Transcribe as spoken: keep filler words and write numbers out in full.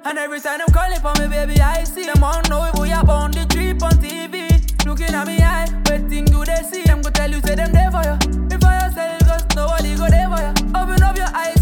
And every time them calling for me, baby, I see them on know if we up on the trip on T V. Looking at me eye, waiting you they see. Them go tell you, say them there for you. If for yourself, cause nobody go there for you. Open up your eyes.